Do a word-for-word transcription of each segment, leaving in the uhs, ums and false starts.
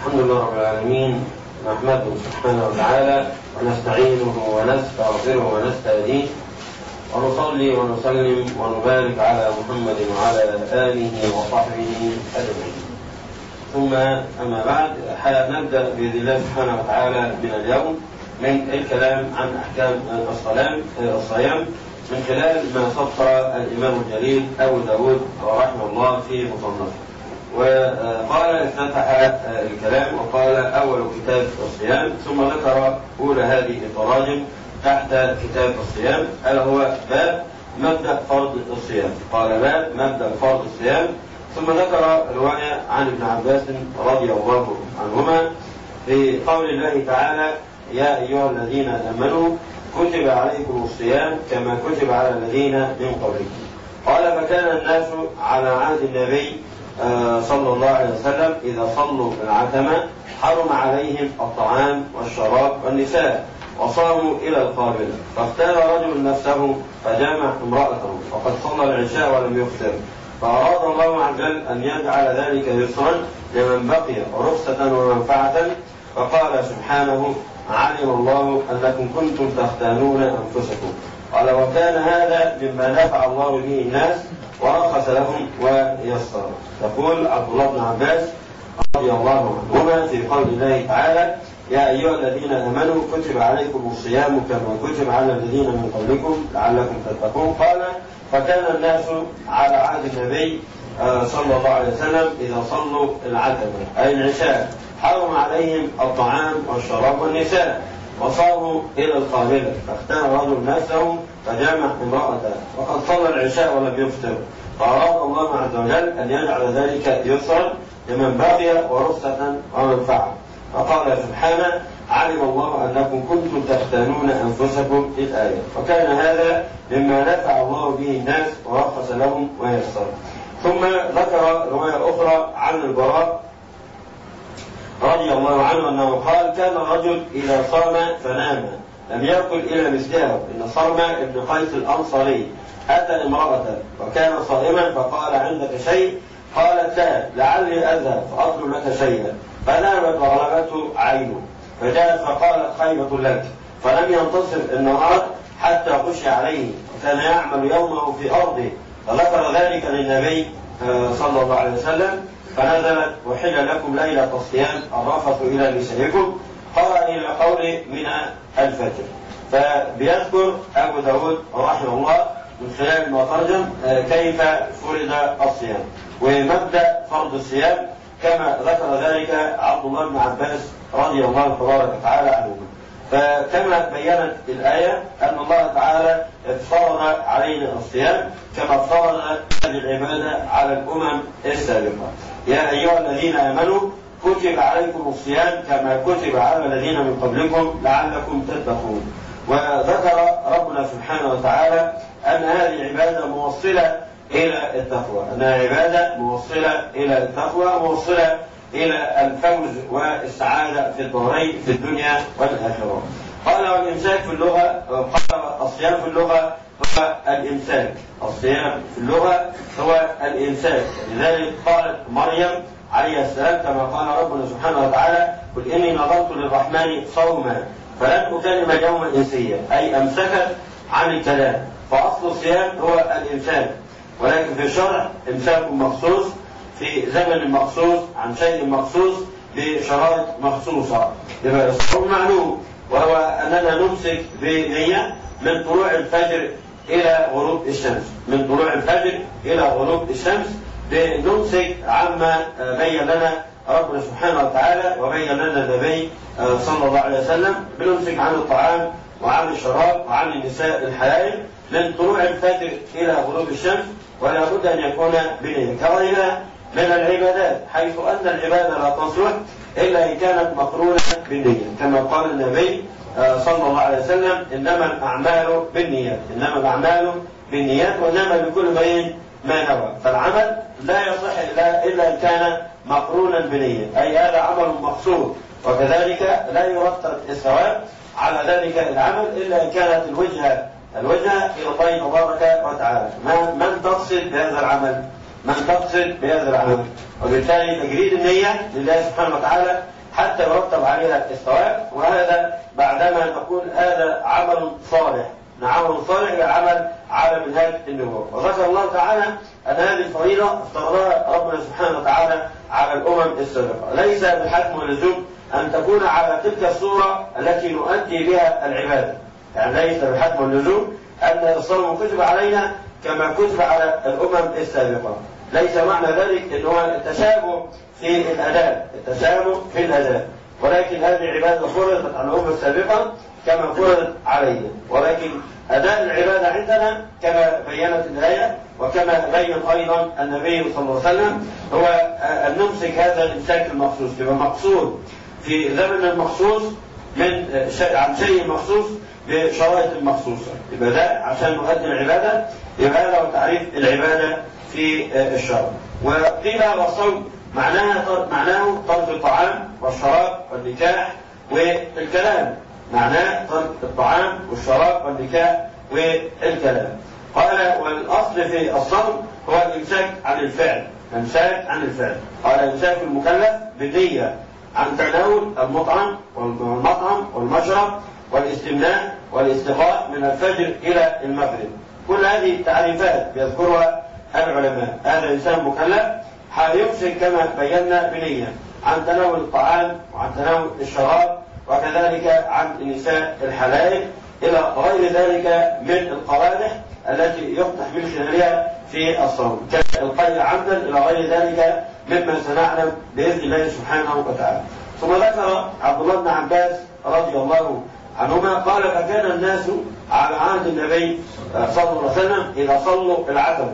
الحمد لله رب العالمين، نحمده سبحانه وتعالى ونستعينه ونستغفره ونستهديه ونصلي ونسلم ونبارك على محمد وعلى آله وصحبه أجمعين. ثم أما بعد، نبدأ بإذن الله سبحانه وتعالى من اليوم من الكلام عن أحكام الصيام من خلال ما سطر الإمام الجليل أبو داود رحمه الله في مصنفه. وقال افتتح الكلام وقال أول كتاب الصيام، ثم ذكر أولى هذه التراجم تحت كتاب الصيام، ألا هو باب مبدأ فرض الصيام. قال باب مبدأ فرض الصيام، ثم ذكر رواية عن ابن عباس رضي الله عنهما في قول الله تعالى: يا أيها الذين آمنوا كتب عليكم الصيام كما كتب على الذين من قبلكم. قال: فكان الناس على عهد النبي صلى الله عليه وسلم إذا صلوا العتمة حرم عليهم الطعام والشراب والنساء وصاموا إلى القابلة، فاختار رجل نفسه فجامع امرأته وقد صلى العشاء ولم يفطر، فأراد الله عز وجل أن يجعل ذلك يسرا لمن بقي ورخصة ومنفعة، فقال سبحانه: علم الله أنكم كنتم تختانون أنفسكم. قال: وكان هذا مما نفع الله به الناس ورخص لهم ويسر. يقول عبد الله بن عباس رضي الله عنهما في قول الله تعالى: يا أيها الذين آمنوا كتب عليكم الصيام كما كتب على الذين من قبلكم لعلكم تتقون. قال: فكان الناس على عهد النبي صلى الله عليه وسلم إذا صلوا العتمة أي العشاء حرم عليهم الطعام والشراب والنساء وصاروا إلى القابلة، فاختار رجل نفسه فجامع امرأته وقد صلى العشاء ولم يفطر، فأراد الله عز وجل أن يجعل ذلك يسرا لمن بقي ورخصة ومنفعة، فقال سبحانه: علم الله أنكم كنتم تختانون أنفسكم الآية. وكان هذا مما نفع الله به الناس ورخص لهم ويسر. ثم ذكر رواية أخرى عن البراء رضي الله عنه أنه قال: كان الرجل إذا صام فنام لم يأكل إلا مثله. إن صرم ابن قيس الأنصاري أتى امرأة وكان صائما فقال: عندك شيء؟ قالت: لا، لعلي أذهب فأطلب لك شيئا. فذهبت وغلبته عينه فجاءت فقالت: خيبة لك. فلم ينتصف النهار حتى خشي عليه، وكان يعمل يومه في أرضه، فذكر ذلك للنبي صلى الله عليه وسلم، فنزلت: وحل لكم ليلة الصيام الرفث إلى نسائكم، قرأ إلى قول من الفجر. فبيذكر أبو داود رحمه الله من خلال ما ترجم كيف فرض الصيام ومبدأ فرض الصيام كما ذكر ذلك عبد الله بن عباس رضي الله تبارك وتعالى عنه. فكما بينت الآية أن الله تعالى افترض علينا الصيام كما افترض هذه العبادة على الأمم السابقة. يا أيها الذين آمنوا كتب عليكم الصيام كما كتب على الذين من قبلكم لعلكم تتقون. وذكر ربنا سبحانه وتعالى أن هذه العبادة موصلة إلى التقوى، أنها عبادة موصلة إلى التقوى، موصلة إلى الفوز والسعادة في الدارين في الدنيا والآخرة. قال: والإمساك في اللغة، قال: الصيام في اللغة هو الإمساك، الصيام في اللغة هو الإمساك. لذلك قالت مريم عليه السلام كما قال ربنا سبحانه وتعالى: قل إني نظرت للرحمن صوما فلن أكلم اليوم إنسيا، أي أمسكت عن الكلام. فأصل الصيام هو الإمساك، ولكن في الشرع إمساك مخصوص في زمن مخصوص عن شيء مخصوص بشرائط مخصوصة. يبقى الصوم معلوم، وهو أننا نمسك بنية من طلوع الفجر إلى غروب الشمس، من طلوع الفجر إلى غروب الشمس بنمسك عما بين لنا ربنا سبحانه وتعالى وبين لنا النبي صلى الله عليه وسلم. بنمسك عن الطعام وعن الشراب وعن النساء الحلال من طلوع الفجر إلى غروب الشمس، ولا بد أن يكون بنية كغيرها من العبادات، حيث أن العبادة لا تصلح إلا إن كانت مقرونة بالنية، كما قال النبي صلى الله عليه وسلم: إنما الأعمال بالنيات، إنما الأعمال بالنيات وإنما لكل امرئ ما نوى. فالعمل لا يصح إلا إن كان مقرونا بنية، أي هذا عمل مقصود، وكذلك لا يرتب الثواب على ذلك العمل إلا إن كانت الوجهة الوجهة إلى الله تبارك وتعالى. من تقصد بهذا العمل؟ من تقصد بهذا العمل؟ وبالتالي تجريد النية لله سبحانه وتعالى حتى يرتب عليها الثواب. وهذا بعدما نقول هذا عمل صالح، عمل صالح بعمل على منهاج النبوة. وذكر الله تعالى أن هذه الفريضة افترضها ربنا سبحانه وتعالى على الأمم السابقة، ليس بالحتم واللزوم أن تكون على تلك الصورة التي نؤدي بها العبادة، يعني ليس بالحتم واللزوم أن الصوم كتب علينا كما كتب على الأمم السابقة. ليس معنى ذلك أن هو التشابه في الأداء، التشابه في الأداء، ولكن هذه عبادة فرضت على الأمم السابقة كما فرضت علينا، ولكن أداء العبادة عندنا كما بينت الآية وكما بين أيضا النبي صلى الله عليه وسلم هو أن نمسك هذا الإمساك المخصوص، يبقى مقصود في زمن المخصوص من شيء عن شيء مخصوص بشرائط مخصوصة، يبقى ده عشان نؤدي العبادة. يبقى هذا هو تعريف العبادة في الشرع. وقيل والصوم معناه معناه ترك الطعام والشراب والنكاح والكلام، معناه ترك الطعام والشراب والنكاح والكلام. قال والاصل في الصوم هو الامساك عن الفعل، امساك عن الفعل. قال امساك المكلف بالنية عن تناول المطعم والمطعم والمشرب والاستمناء والاستغاء من الفجر الى المغرب. كل هذه التعريفات يذكرها العلماء. هذا الانسان مكلف يمسك كما بينا بنية عن تناول الطعام وعن تناول الشراب وكذلك عن النساء الحلال إلى غير ذلك من القوادح التي يقدح من خلالها في الصوم، كالقيء عمدا إلى غير ذلك مما سنعلم بإذن الله سبحانه وتعالى. ثم ذكر عبد الله بن عباس رضي الله عنهما قال فكان الناس على عهد النبي صلى الله عليه وسلم إذا صلوا العتمة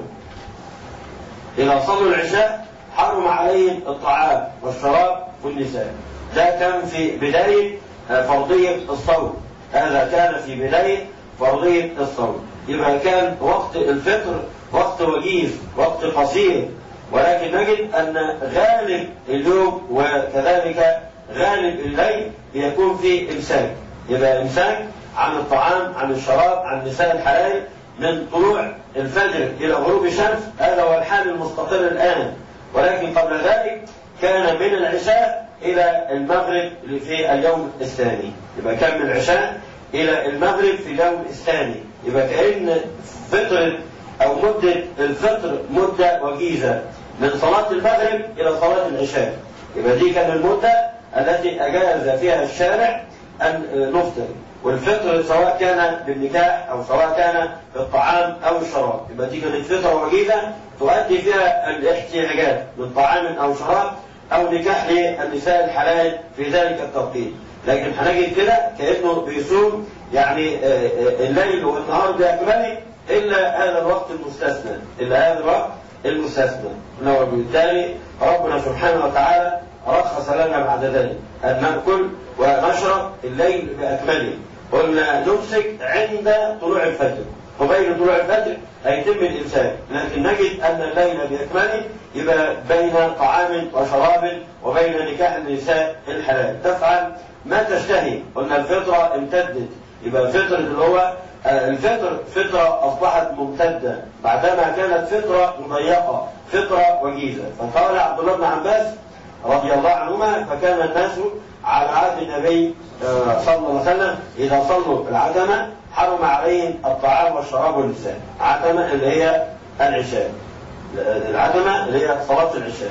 إذا صلوا العشاء حرم عليهم الطعام والشراب والنساء. ده كان في بداية فرضية الصوم، هذا كان في بداية فرضية الصوم. يبقى كان وقت الفطر وقت وجيز، وقت قصير، ولكن نجد أن غالب اليوم وكذلك غالب الليل يكون فيه إمساك. يبقى إمساك عن الطعام عن الشراب عن النساء الحلال من طلوع الفجر إلى غروب الشمس. هذا هو الحال المستقر الآن، ولكن قبل ذلك كان من العشاء إلى المغرب في اليوم الثاني. يبقى كان من العشاء إلى المغرب في اليوم الثاني. يبقى كأن فترة أو مدة الفطر مدة وجيزة من صلاة المغرب إلى صلاة العشاء. يبقى دي كان المدة التي أجاز فيها الشارع أن نفطر، والفطر سواء كان بالنكاح أو سواء كان بالطعام أو الشراب. يبقى دي كانت فترة وجيزة تؤدي فيها الاحتياجات من طعام أو شراب أو نكاح للنساء الحلال في ذلك التوقيت. لكن هنجد كده كأنه بيصوم يعني الليل والنهار بأكمله إلا هذا الوقت المستثنى، إلا هذا الوقت المستثنى. وبالتالي ربنا سبحانه وتعالى رخص لنا بعد ذلك أن نأكل ونشرب الليل بأكمله. قلنا نمسك عند طلوع الفجر، وبين طلوع الفجر هيتم الإمساك، لكن نجد أن الليل بأكمله يبقى بين طعام وشراب وبين نكاح النساء الحلال. تفعل ما تشتهي. قلنا الفطرة امتدت، يبقى الفطر اللي هو الفطر فترة أصبحت ممتدة بعدما كانت فترة مضيقة، فترة وجيزة. فقال عبد الله بن عباس رضي الله عنهما فكان الناس على عهد النبي صلى الله عليه وسلم إذا صلوا العتمة حرم عليهم الطعام والشراب والنساء. عتمة اللي هي العشاء، العتمة اللي هي صلاة العشاء.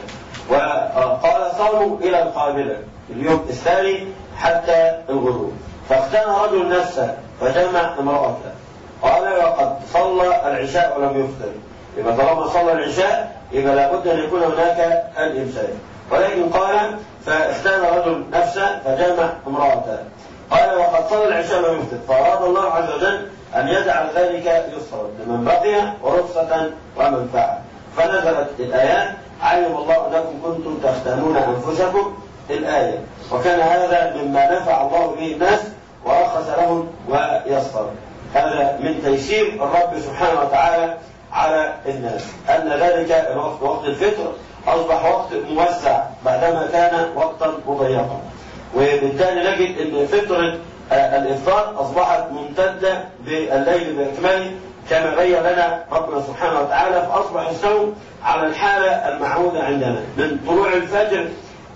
وقال صلوا إلى القابلة اليوم الثاني حتى الغروب. فاختن رجل نفسه فجمع امرأته، قال وقد صلى العشاء ولم يفطر. يبقى طالما صلى العشاء يبقى لابد أن يكون هناك الإمساك. ولكن قال فاختن رجل نفسه فجمع امرأته، قال وقد صلى العشاء ولم يفطر. فأراد الله عز وجل أن يجعل ذلك يسرا لمن بقي ورخصة ومنفعة. فنزلت الآيات علم الله أنكم كنتم تختنون أنفسكم الآية. وكان هذا مما نفع الله به الناس ورخص لهم ويسر. هذا من تيسير الرب سبحانه وتعالى على الناس، أن ذلك الوقت وقت الفطر أصبح وقت موسع بعدما كان وقتا مضيقا. وبالتالي نجد أن فترة الإفطار أصبحت ممتدة بالليل بإكماله كما بين لنا ربنا سبحانه وتعالى. فأصبح الصوم على الحالة المعهودة عندنا من طلوع الفجر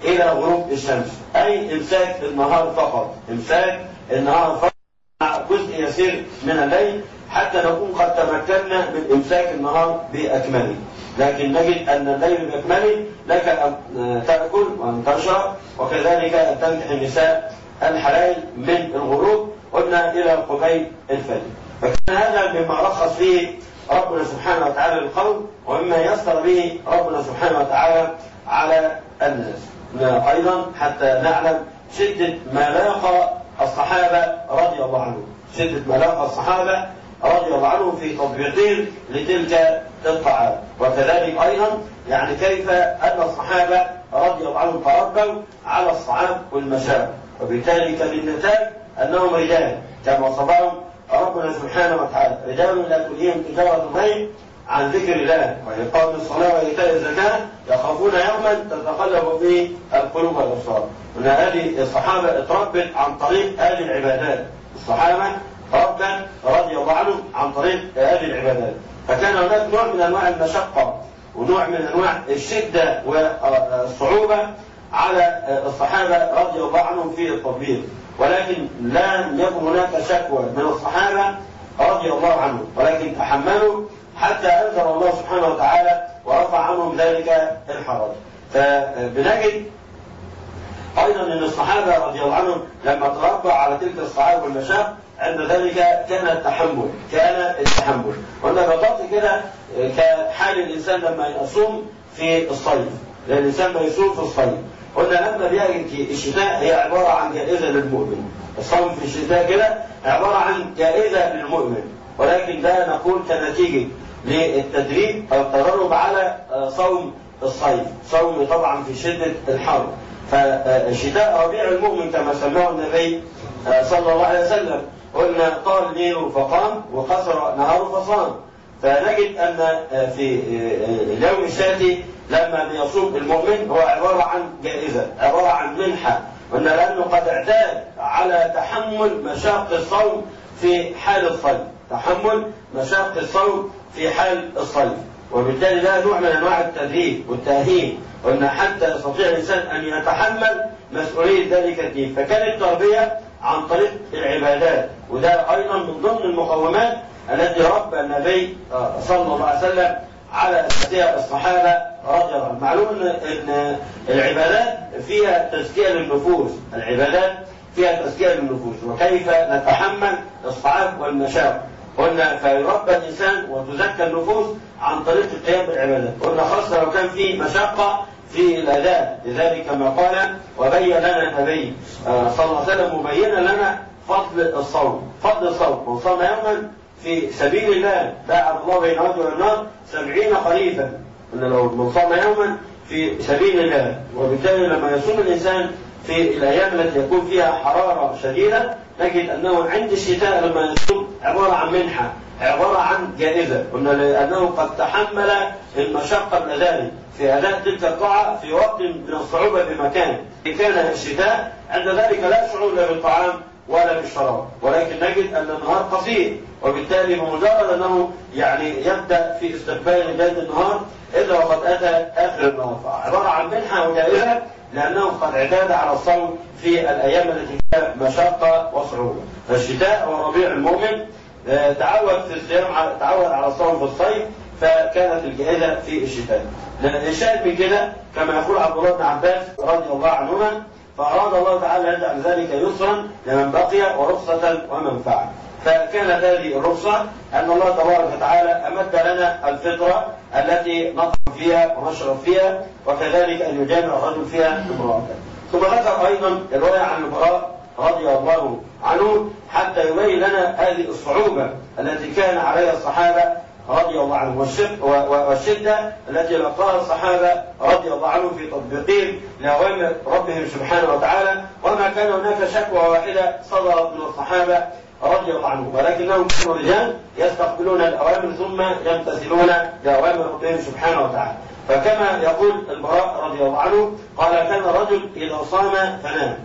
إلى غروب الشمس، أي إمساك النهار فقط، إمساك النهار فقط مع جزء يسير من الليل، حتى نكون قد تمكنا من إمساك النهار بأكمله. لكن نجد أن الليل بأكمله لك أن تأكل وأن تشرب، وكذلك أن تنكح النساء الحلال من الغروب قلنا إلى قبيل الفجر. فكان هذا مما رخص فيه ربنا سبحانه وتعالى للقوم، ومما يسر به ربنا سبحانه وتعالى على الناس. أيضا حتى نعلم شدة ما لاقى الصحابة رضي الله عنهم، شدة ما لاقى الصحابة رضي الله عنهم في تطبيقهم لتلك الطاعات، وكذلك أيضا يعني كيف أن الصحابة رضي الله عنهم تربوا على الصعاب والمشاق، وبالتالي كان النتاج أنهم رجال كما وصفهم ربنا سبحانه وتعالى، رجال لا تلهيهم تجارة بيع عن ذكر الله وإقام الصلاة وإيتاء الزكاة يخافون يوما تتقلب فيه القلوب والأبصار. وأن هذه الصحابة اتربت عن طريق هذه العبادات، الصحابة ربا رضي الله عنهم عن طريق هذه العبادات. فكان هناك نوع من أنواع المشقة ونوع من أنواع الشدة والصعوبة على الصحابة رضي الله عنهم في التطبيق، ولكن لم يكن هناك شكوى من الصحابة رضي الله عنهم، ولكن تحملوا حتى أنزل الله سبحانه وتعالى ورفع عنهم ذلك الحرج. فبنجد أيضا أن الصحابة رضي الله عنهم لما تربوا على تلك الصعاب والمشاق عند ذلك كان التحمل، كان التحمل. وأنا بطلت كده كحال الإنسان لما يصوم في الصيف، لأن الإنسان ما يصوم في الصيف. قلنا لما بيجي الشتاء هي عبارة عن جائزة للمؤمن، الصوم في الشتاء كده عبارة عن جائزة للمؤمن، ولكن ده نقول كنتيجة للتدريب أو التدرب على صوم الصيف، صوم طبعا في شدة الحر. فالشتاء ربيع المؤمن كما سماه النبي صلى الله عليه وسلم، قلنا طال ليله فقام وقصر نهاره فصام. فنجد أن في اليوم الشاتي لما بيصوم المؤمن هو عبارة عن جائزة، عبارة عن منحة، قلنا لأنه قد اعتاد على تحمل مشاق الصوم في حال الصيف، تحمل مشاق الصوم في حال الصيف، وبالتالي ده نوع من أنواع التدريب والتأهيل، قلنا حتى يستطيع الإنسان أن يتحمل مسؤولية ذلك الدين. فكانت التربية عن طريق العبادات، وده أيضا من ضمن المقومات التي ربى النبي صلى الله عليه وسلم على أساسها الصحابة رضي الله عنهم. معلوم أن العبادات فيها تزكية للنفوس، العبادات فيها تزكية للنفوس، وكيف نتحمل الصعاب والمشاق. قلنا فيربى الإنسان وتزكى النفوس عن طريق القيام بالعبادات. قلنا خاصة لو كان في مشقة في الأداء، لذلك كما قال وبين لنا النبي صلى الله عليه وسلم مبينا لنا فضل الصوم، فضل الصوم. من صام يوما في سبيل الله باعد الله بين وجهه والنار سبعين خريفا. قلنا لو من صام يوما في سبيل الله، وبالتالي لما يصوم الإنسان في الأيام التي يكون فيها حرارة شديدة نجد أنه عند الشتاء لما يصوم عبارة عن منحة، عبارة عن جائزة. قلنا لأنه قد تحمل المشقة من ذلك في أداء تلك الطاعة في وقت من الصعوبة بمكان. كان الشتاء عند ذلك لا شعور لا بالطعام ولا بالشراب، ولكن نجد أن النهار قصير، وبالتالي بمجرد أنه يعني يبدأ في استقبال بداية النهار إلا وقد أتى آخر النهار، فعبارة عن منحة وجائزة لأنه قد اعتاد على الصوم في الأيام التي فيها مشقة وصعوبة. فالشتاء هو ربيع المؤمن، تعود في الصيام، تعود على الصوم في الصيف، فكانت الجائزة في الشتاء. الشاهد من كده كما يقول عبد الله بن عباس رضي الله عنهما فأراد الله تعالى أن يجعل ذلك يسرا لمن بقي ورخصة ومنفعة. فكانت هذه الرخصة أن الله تبارك وتعالى أمد لنا الفطرة التي نطعم فيها ونشرب فيها، وكذلك أن يجامع الرجل فيها امرأته. ثم ذكر أيضا الرواية عن البراء رضي الله عنه حتى يبين لنا هذه الصعوبة التي كان عليها الصحابة رضي الله عنهم والشدة التي لقاها الصحابة رضي الله عنهم في تطبيقهم لأوامر ربهم سبحانه وتعالى، وما كان هناك شكوى واحدة صدرت من الصحابة رضي الله عنهم، ولكنهم كانوا رجال يستقبلون الأوامر ثم يمتثلون لأوامر ربهم سبحانه وتعالى. فكما يقول البراء رضي الله عنه قال كان رجل إذا صام فنام،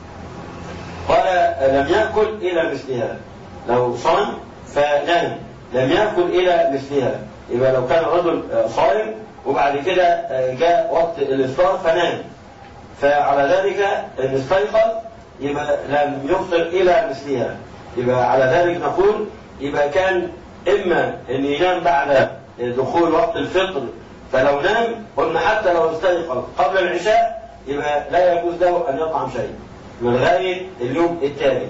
قال لم يأكل إلى مثلها، لو صام فنام لم يأكل إلى مثلها. يبقى لو كان رجل صائم وبعد كده جاء وقت الإفطار فنام، فعلى ذلك إن استيقظ يبقى لم يفطر إلى مثلها. يبقى على ذلك نقول يبقى كان إما أن ينام بعد دخول وقت الفطر، فلو نام قلنا حتى لو استيقظ قبل العشاء يبقى لا يجوز له أن يطعم شيء لغاية اليوم التالي.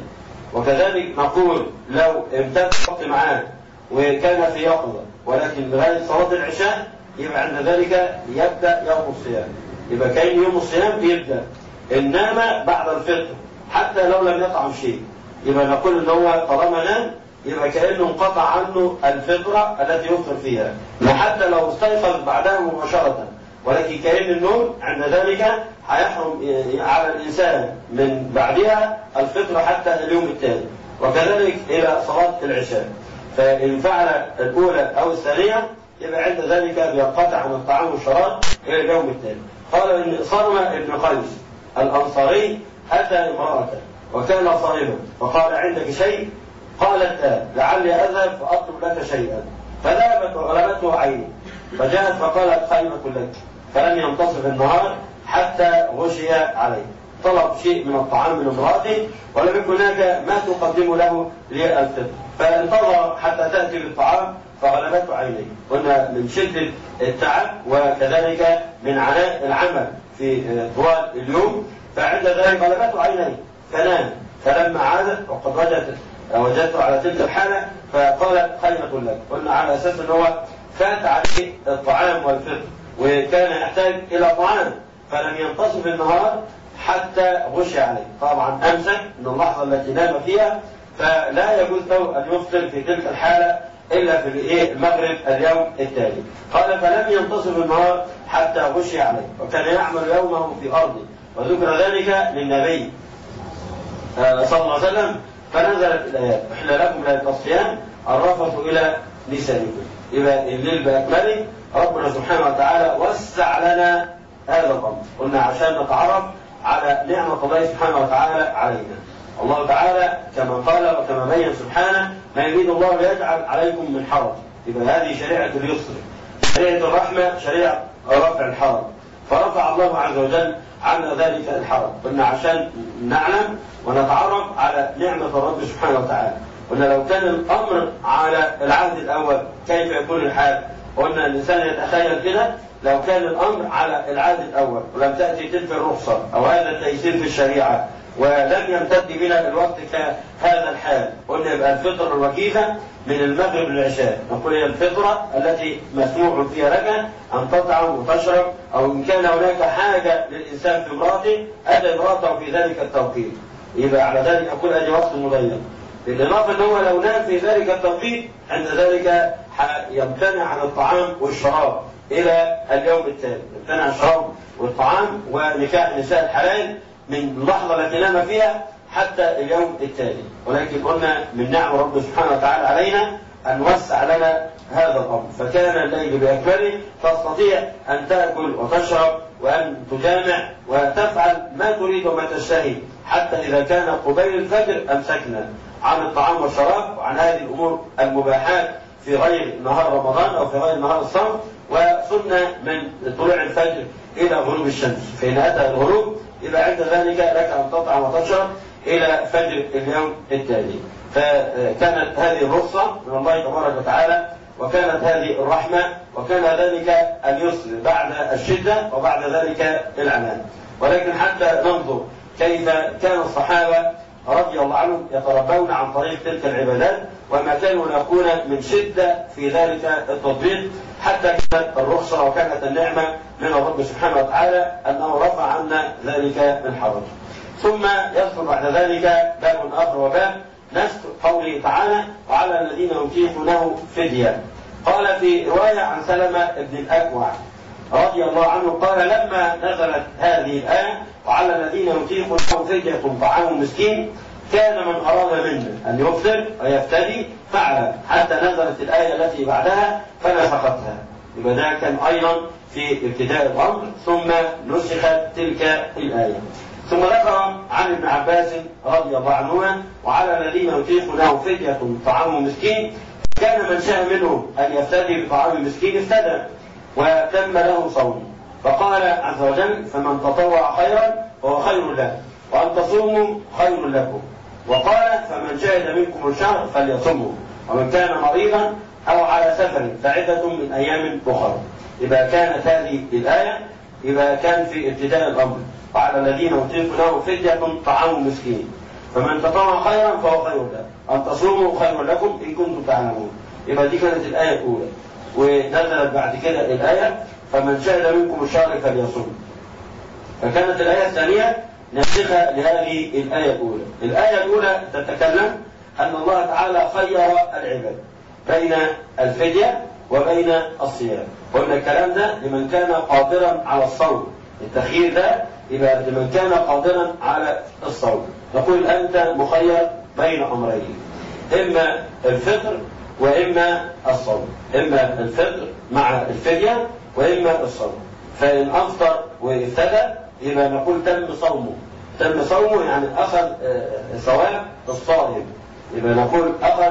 وكذلك نقول لو امتد وقت معاه وكان في يقظة ولكن لغاية صلاة العشاء يبقى عند ذلك يبدأ يوم الصيام. يبقى كان يوم الصيام بيبدأ إن نام بعد الفطر حتى لو لم يطعم شيء، يبقى نقول إن هو طالما نام يبقى كأنه انقطع عنه الفطرة التي يفطر فيها، وحتى لو استيقظ بعدها مباشرة، ولكن كأن النوم عند ذلك هيحرم على الإنسان من بعدها الفطرة حتى اليوم التالي. وكذلك إلى صلاة العشاء، فإن فعل الأولى أو الثانية يبقى عند ذلك بينقطع عن الطعام والشراب إلى اليوم التالي. قال إن صرمة ابن قيس الأنصاري أتى امرأة وكان صائما فقال عندك شيء؟ قالت لا، لعلي أذهب فأطلب لك شيئا. فذهبت وغلبته عيني فجاءت فقالت خيمة لك، فلم ينتصف النهار حتى غشي عليه. طلب شيء من الطعام من امرأته ولم يكن هناك ما تقدم له للفطر، فانتظر حتى تأتي بالطعام فغلبته عينيه. قلنا من شدة التعب وكذلك من عناء العمل في طوال اليوم، فعند ذلك غلبته عينيه فنام. فلما عادت وقد وجدت وجدته على تلك الحالة فقالت خيمة لك. قلنا على أساس أنه هو فات عليه الطعام والفطر وكان يحتاج إلى طعام، فلم ينتصف النهار حتى غشي عليه. طبعا أمسك من اللحظة التي نام فيها، فلا يجوز له أن يفطر في تلك الحالة إلا في المغرب اليوم التالي. قال فلم ينتصف النهار حتى غشي عليه، وكان يعمل يومه في أرضه. وذكر ذلك للنبي صلى الله عليه وسلم فنزلت الآيات احنا لكم ليلة الصيام الرفث إلى نسائكم. يبقى الليل بأكمله ربنا سبحانه وتعالى وسع لنا هذا الأمر. قلنا عشان نتعرف على نعمة الله سبحانه وتعالى علينا. الله تعالى كما قال وكما بين سبحانه ما يريد الله ليجعل عليكم من حرج. يبقى هذه شريعة اليسر، شريعة الرحمة، شريعة رفع الحرج، فرفع الله عز وجل عنا ذلك الحرج. قلنا عشان نعلم ونتعرف على نعمة الرب سبحانه وتعالى. قلنا لو كان الأمر على العهد الأول كيف يكون الحال؟ قلنا الإنسان يتخيل كده لو كان الأمر على العهد الأول ولم تأتي تلك الرخصة أو هذا التيسير في الشريعة ولم يمتد بنا الوقت كهذا الحال، قلنا يبقى الفطرة الوكيفة من المغرب للعشاء. نقول هي الفطرة التي مسموح فيها لك أن تطعم وتشرب، أو إن كان هناك حاجة للإنسان في امرأته أدى امرأته في ذلك التوقيت. يبقى على ذلك أقول أدي وقت مضيق. بالإضافة أنه لو نام في ذلك التوقيت عند ذلك يمتنع عن الطعام والشراب إلى اليوم التالي. يمتنع الشراب والطعام ونكاح نساء الحلال من اللحظة التي نام فيها حتى اليوم التالي. ولكن قلنا من نعم رب سبحانه وتعالى علينا أن وسع لنا هذا الأمر، فكان الليل بأكمله تستطيع أن تأكل وتشرب وأن تجامع وتفعل ما تريد وما تشتهي، حتى إذا كان قبيل الفجر أمسكنا عن الطعام والشراب وعن هذه الأمور المباحات في غير نهار رمضان أو في غير نهار الصوم، وصرنا من طلوع الفجر إلى غروب الشمس. فإن أتى الغروب يبقى عند ذلك لك أن تطعم وتشرب إلى فجر اليوم التالي. فكانت هذه الرخصة من الله تبارك وتعالى، وكانت هذه الرحمة، وكان ذلك اليسر بعد الشدة وبعد ذلك العنان. ولكن حتى ننظر كيف كان الصحابة رضي الله عنهم يتربون عن طريق تلك العبادات، وما كانوا يكون من شدة في ذلك التطبيق، حتى كانت الرخصة وكانت النعمة من الرب سبحانه وتعالى أنه رفع عنا ذلك الحرج. ثم يذكر بعد ذلك باب آخر وباب نسك قوله تعالى وعلى الذين يطيقونه فدية. قال في رواية عن سلمة بن الأكوع رضي الله عنه قال لما نزلت هذه الآية وعلى الذين يطيقونه فدية طعام مسكين كان من أراد منا أن يفطر ويفتدي فعل، حتى نزلت الآية التي بعدها فنسختها. يبقى ده كان أيضا في ابتداء الأمر، ثم نسخت تلك الآية. ثم ذكر عن ابن عباس رضي الله عنهما وعلى الذين يطيقونه فدية طعام مسكين كان من شاء منهم أن يفتدي بطعام مسكين افتدى وتم له صومه. فقال عز وجل: فمن تطوع خيرا فهو خير له، وأن تصوموا خير لكم. وقال: فمن شهد منكم الشهر فليصموا، ومن كان مريضا أو على سفر فعدة من أيام أخرى. إذا كانت هذه الآية إذا كان في ابتداء الأمر: وعلى الذين يطيقونه فدية طعام مسكين، فمن تطوع خيرا فهو خير له، أن تصوموا خير لكم إن كنتم تعلمون. يبقى دي كانت الآية الأولى. ونزلت بعد كده الآية: فمن شهد منكم الشهر فليصوم. فكانت الآية الثانية ناسخة لهذه الآية الأولى. الآية الأولى تتكلم أن الله تعالى خير العباد بين الفدية وبين الصيام. قلنا الكلام ده لمن كان قادرا على الصوم، التخيير ده يبقى لمن كان قادرا على الصوم. نقول أنت مخير بين أمرين: إما الفطر وإما الصوم، إما الفطر مع الفدية وإما الصوم. فإن أفطر وافتدى يبقى نقول تم صومه، تم صومه يعني أخذ ثواب الصائم، يبقى نقول أخذ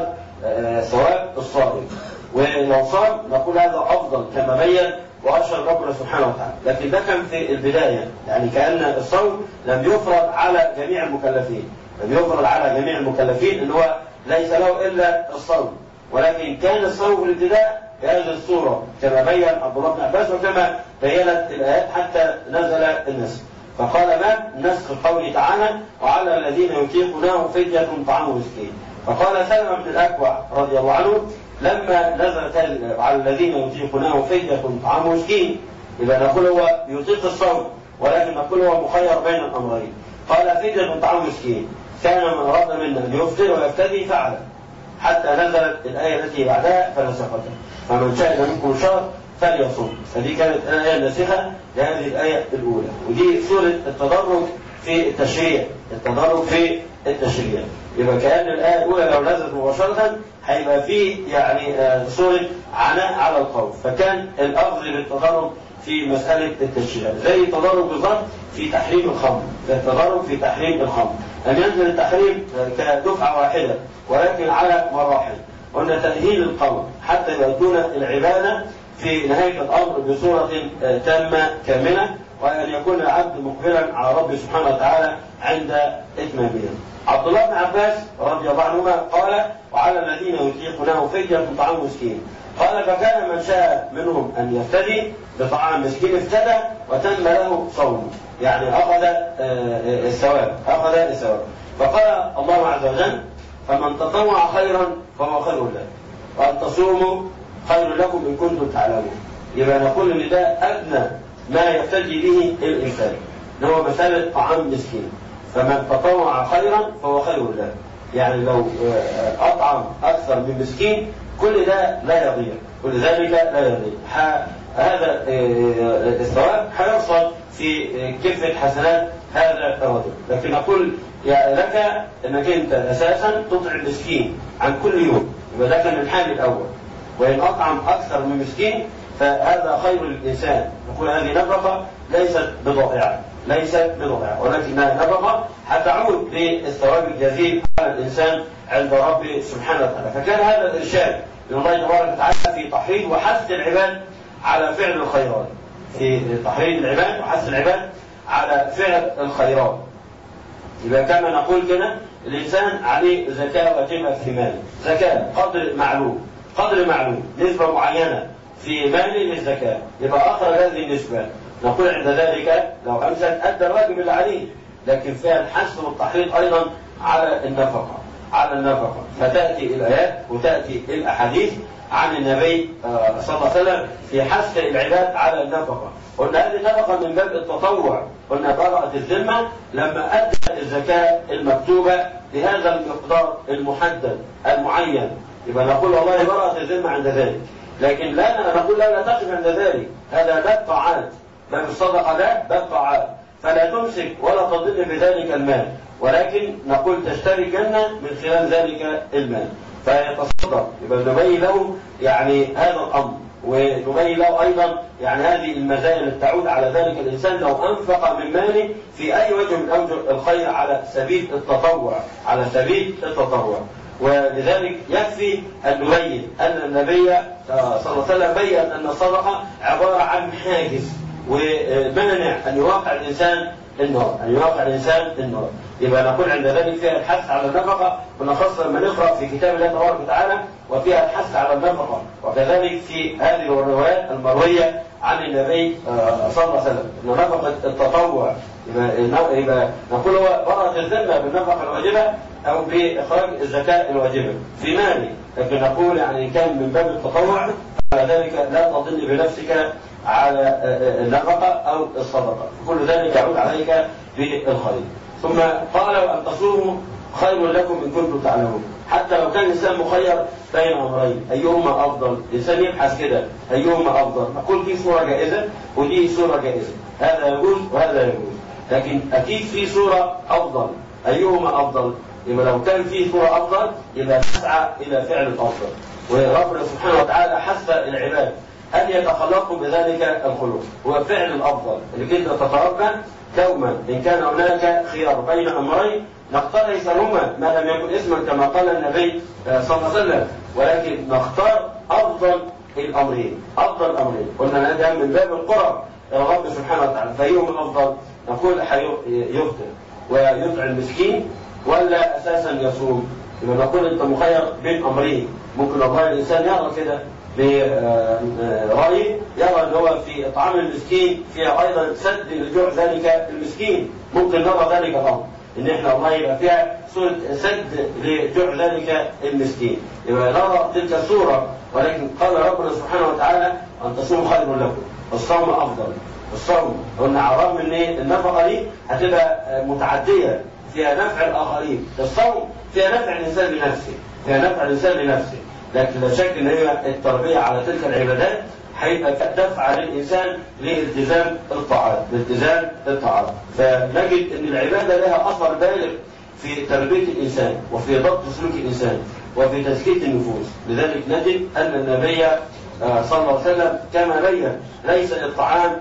ثواب الصائم. ولو صام نقول هذا أفضل كما بين وأشهر ربنا سبحانه وتعالى. لكن ده كان في البداية، يعني كأن الصوم لم يفرض على جميع المكلفين، لم يفرض على جميع المكلفين إن هو ليس له إلا الصوم، ولكن كان الصوم في الابتداء بهذه الصورة كما بين عبد الله بن عباس وكما بينت الآيات حتى نزل النسخ. فقال: ما نسخ قوله تعالى: وعلى الذين يطيقونه فدية طعام مسكين. فقال سلمة بن الأكوع رضي الله عنه: لما نزلت على الذين يطيقونه فدية طعام مسكين، إذا نقول هو يطيق الصوم ولكن نقول هو مخير بين الأمرين. قال: فدية طعام مسكين، كان من أراد منا أن يفطر ويفتدي فعل، حتى نزلت الآية التي بعدها فنسختها: فمن شهد منكم الشهر فليصوم. فدي كانت الآية الناسخة لهذه الآية الأولى. ودي سورة التدرج في التشريع، التدرج في التشريع. يبقى كأن الآية الأولى لو نزلت مباشرة هيبقى فيه يعني سورة عناء على الخوف. فكان الأخذ بالتدرج في مسألة التشريع زي التدرج بالضبط في تحريم الخمر، زي التدرج في تحريم الخمر، أن ينزل التحريم كدفعة واحدة ولكن على مراحل. قلنا تأهيل القوم حتى يؤدون العبادة في نهاية الأمر بصورة تامة كاملة، وأن يكون العبد مقبلا على ربه سبحانه وتعالى عند إتمامها. عبد الله بن عباس رضي الله عنهما قال: وعلى الذين يطيقونه فدية طعام مسكين. قال: فكان من شاء منهم أن يفتدي بطعام مسكين افتدى وتم له صومه، يعني أخذ الثواب، أخذ الثواب. فقال الله عز وجل: فمن تطوع خيرا فهو خير له، وأن تصوموا خير لكم إن كنتم تعلمون. يبقى نقول إن ده أدنى ما يفتدي به الإنسان، اللي هو مسألة طعام مسكين. فمن تطوع خيرا فهو خير له، يعني لو أطعم أكثر من مسكين كل ده لا يضيع، كل ذلك لا يضيع. هذا الثواب حيحصل في كفة حسنات هذا الرجل. لكن أقول يعني لك أنك أنت أساسا تطعم مسكين عن كل يوم، يبقى ده كان الحال الأول. وإن أطعم أكثر من مسكين فهذا خير للإنسان. نقول هذه نفقة ليست بضائعة، ليست بضائعة، ولكنها نفقة هتعود بالثواب الجزيل على الإنسان عند ربه سبحانه وتعالى. فكان هذا الإرشاد من الله تبارك وتعالى في تحريض وحث العباد على فعل الخيرات، في تحريض العباد وحث العباد على فعل الخيرات. يبقى كما نقول كده الإنسان عليه زكاة واجبة في ماله، زكاة قدر معلوم، قدر معلوم، نسبة معينة في ماله للزكاة، يبقى أخرج هذه النسبة. نقول عند ذلك لو أمسك أدى الواجب اللي عليه، لكن فيها الحث والتحريض أيضا على النفقة، على النفقة. فتأتي الآيات وتأتي الأحاديث عن النبي صلى الله عليه وسلم في حث العباد على النفقة. قلنا هذه النفقة من باب التطوع، قلنا براءة الذمة لما أدى الزكاة المكتوبة بهذا المقدار المحدد المعين، يبقى نقول والله براءة الذمة عند ذلك. لكن لا نقول لا لا تقف عند ذلك، هذا باب طاعات، باب الصدقة ده باب طاعات، فلا تمسك ولا تضل بذلك المال، ولكن نقول تشتري الجنة من خلال ذلك المال. فيتصدق، يبقى نبين له يعني هذا الأمر، ونبين له أيضا يعني هذه المزايا التي تعود على ذلك الإنسان لو أنفق من ماله في أي وجه من أوجه الخير على سبيل التطوع، على سبيل التطوع. ولذلك يكفي أن نبين أن النبي صلى الله عليه وسلم بين أن الصدقة عبارة عن حاجز، ومنع أن يواقع الإنسان النار، أن يواقع الإنسان النار. يبقى نقول عند ذلك فيها الحث على النفقة، ونخص لما نقرأ في كتاب الله تبارك وتعالى وفيها الحث على النفقة. وكذلك في هذه الروايات المروية عن النبي صلى الله عليه وسلم أن نفقة التطوع يبقى, يبقى نقول هو براءة الذمة بالنفقة الواجبة أو بإخراج الزكاة الواجبة في مالي، لكن نقول يعني كان من باب التطوع فذلك لا تضل بنفسك على النفقة أو الصدقة، كل ذلك يعود عليك بالخير. ثم قال وأن تصوموا خير لكم إن كنتم تعلمون. حتى لو كان الإنسان مخير بين أمرين أيهما أفضل، الإنسان يبحث كده أيهما أفضل، نقول دي صورة جائزة ودي صورة جائزة، هذا يجوز وهذا يجوز، لكن أكيد في صورة أفضل، أيهما أفضل؟ يبقى لو كان في صورة أفضل يبقى نسعى إلى فعل الأفضل. وربنا سبحانه وتعالى حث العباد أن يتخلقوا بذلك الخلق، هو فعل الأفضل اللي كده تتربى دوما. إن كان هناك خيار بين أمرين نختار أيسرهما ما لم يكن اسما كما قال النبي صلى الله عليه وسلم، ولكن نختار أفضل الأمرين، أفضل الأمرين. قلنا هذا من باب القرب إلى رب سبحانه وتعالى، فأيهما الأفضل؟ نقول يفطر ويطعم المسكين ولا أساسا يصوم. يبقى نقول أنت مخير بين أمرين، ممكن والله الإنسان يرى كده برأيه، يرى أن هو في إطعام المسكين فيها أيضا سد لجوع ذلك المسكين، ممكن نرى ذلك الأمر إن إحنا والله يبقى فيها صورة سد لجوع ذلك المسكين، يبقى نرى تلك الصورة. ولكن قال ربنا سبحانه وتعالى أن تصوموا خير لكم، الصوم أفضل. الصوم قلنا عرام من النفقة دي هتبقى متعدية فيها نفع الآخرين، الصوم فيها نفع الإنسان لنفسه، فيها نفع الإنسان لنفسه، لكن لا شك ان هي التربيه على تلك العبادات هيبقى دفع للانسان لالتزام الطاعات، لالتزام الطاعات. فنجد ان العباده لها اثر بالغ في تربيه الانسان وفي ضبط سلوك الانسان وفي تزكيه النفوس. لذلك نجد ان النبي صلى الله عليه وسلم كما بين ليس الطعام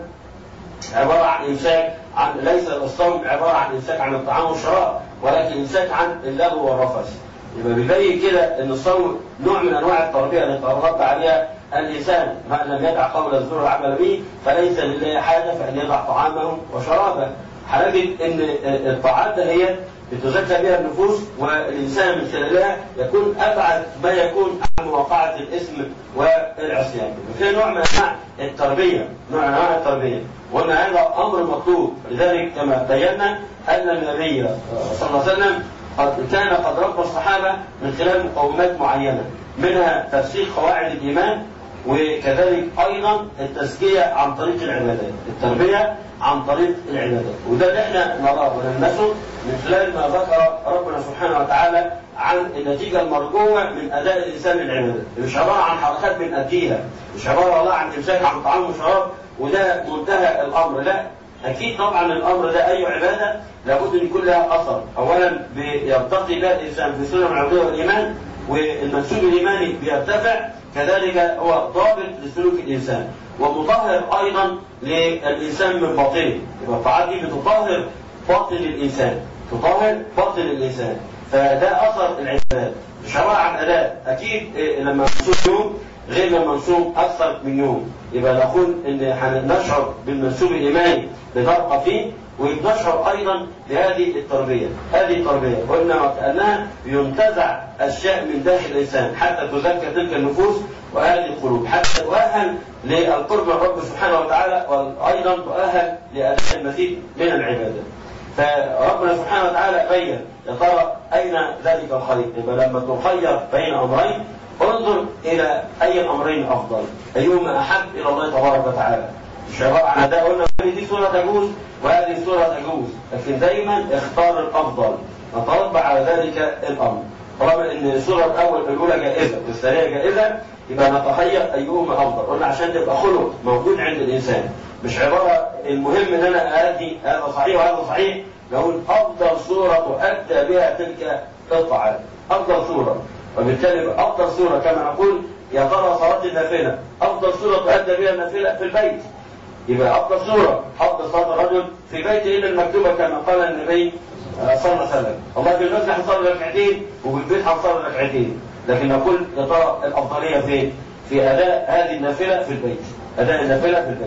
عباره عن امساك عن ليس الصوم عباره عن امساك عن الطعام والشراب، ولكن امساك عن اللغو والرفث. يبقى بيبين كده ان الصوم نوع من انواع التربيه اللي تربى عليها الانسان، ما لم يدع قول الزور والعمل به فليس لله حاجه فان يدع طعامه وشرابه. هنجد ان الطاعات هي بتزكى بها النفوس، والانسان من خلالها يكون ابعد ما يكون عن مواقعه الاثم والعصيان. في نوع من انواع التربيه، نوع من انواع التربيه، وان هذا امر مطلوب. لذلك كما بينا ان النبي صلى الله عليه وسلم قد كان قد ربى الصحابة من خلال مقومات معينة، منها تفسير قواعد الإيمان، وكذلك أيضا التزكية عن طريق العبادات، التربية عن طريق العبادات. وده اللي احنا نراه ونلمسه من خلال ما ذكر ربنا سبحانه وتعالى عن النتيجة المرجوة من أداء الإنسان للعبادات. مش عبارة عن حركات بنأديها، مش عبارة والله عن إمساك عن طعام وشراب وده منتهى الأمر، لا. أكيد طبعا الأمر ده أي عبادة لابد أن يكون لها أثر، أولا بيرتقي بها الإنسان في سنن العبودية والإيمان، والمنسوب الإيماني بيرتفع، كذلك هو ضابط لسلوك الإنسان ومطهر أيضا للإنسان من باطنه. يبقى الطاعات دي بتطهر باطن الإنسان، تطهر باطن الإنسان، فده أثر العبادات. مش عبارة عن أداء، أكيد لما نصوم يوم غير لما نصوم أكثر من يوم، يبقى نقول إن نشعر بالمنسوب الإيماني بنرقى فيه، ونشعر أيضا بهذه التربية. هذه التربية قلنا كأنها ينتزع أشياء من داخل الإنسان حتى تزكى تلك النفوس وهذه القلوب، حتى تؤهل للقرب من رب سبحانه وتعالى، وأيضا تؤهل لأداء المزيد من العبادة. فربنا سبحانه وتعالى بين يا ترى أين ذلك الخير. يبقى لما تخير بين أمرين انظر إلى أي الأمرين أفضل، أيهما أحب إلى الله تبارك وتعالى. مش عبارة عن ده قلنا دي صورة تجوز وهذه صورة تجوز، لكن دايما اختار الأفضل نتربى على ذلك الأمر. طالما إن الصورة الأول الأولى جائزة والثانية جائزة يبقى نتخير أيهما أفضل. قلنا عشان تبقى خلق موجود عند الإنسان، مش عبارة المهم إن أنا أدي هذا صحيح وهذا صحيح، نقول أفضل صورة تؤدى بها تلك الطاعات، أفضل صورة. وبالتالي أفضل صورة كما نقول يا ترى صلاة النافلة، أفضل صورة تؤدى بها النافلة في البيت، يبقى أفضل صورة أفضل صلاة الرجل في بيته إلا المكتوبة كما قال النبي صلى الله عليه وسلم. والله في المسجد هنصلي ركعتين وفي البيت هنصلي ركعتين، لكن نقول يا ترى الأفضلية فين؟ في أداء هذه النافلة في البيت، أداء النافلة في البيت.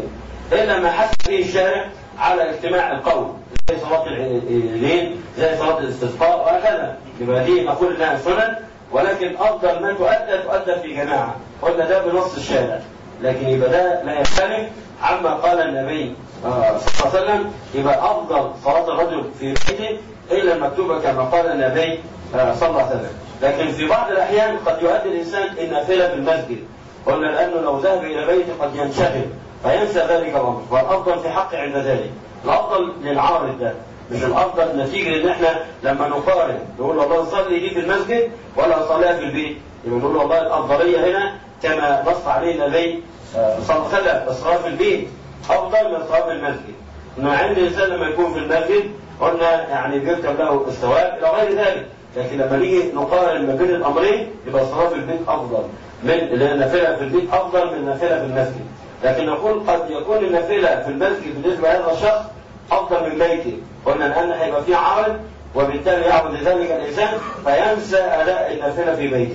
إلا ما حث فيه الشارع على اجتماع القوم زي صلاة العيدين زي صلاة الاستسقاء وهكذا. يبقى دي نقول انها سنن، ولكن افضل ما تؤدى تؤدى في جماعه، قلنا ده بنص الشارع. لكن يبقى ده لا يختلف عما قال النبي صلى الله عليه وسلم. يبقى افضل صلاه الرجل في بيته الا المكتوبه كما قال النبي صلى الله عليه وسلم. لكن في بعض الاحيان قد يؤدي الانسان النافله في المسجد، قلنا لانه لو ذهب الى بيته قد ينشغل فينسى ذلك الامر، والافضل في حقه عند ذلك. الافضل للعارض ده، مش الافضل نتيجه ان احنا لما نقارن نقول والله نصلي دي في المسجد ولا نصليها في البيت، يبقى نقول والله الافضليه هنا كما نص عليه النبي صلى الله عليه وسلم الصلاه في البيت افضل من الصلاه في المسجد. انه عند الانسان لما يكون في المسجد قلنا يعني بيكتب له الثواب الى غير ذلك، لكن لما نيجي نقارن ما بين الامرين يبقى الصلاه في البيت افضل من النافله في البيت افضل من النافله في المسجد. لكن نقول قد يكون النافله في المسجد بالنسبه لهذا الشخص افضل من بيته، قلنا لان هيبقى فيه عارض وبالتالي يعبد ذلك الانسان فينسى اداء النافله في بيته.